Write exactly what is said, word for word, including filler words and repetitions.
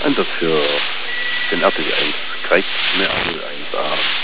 Einsatz für den R T W eins. Kreis mehr null eins A.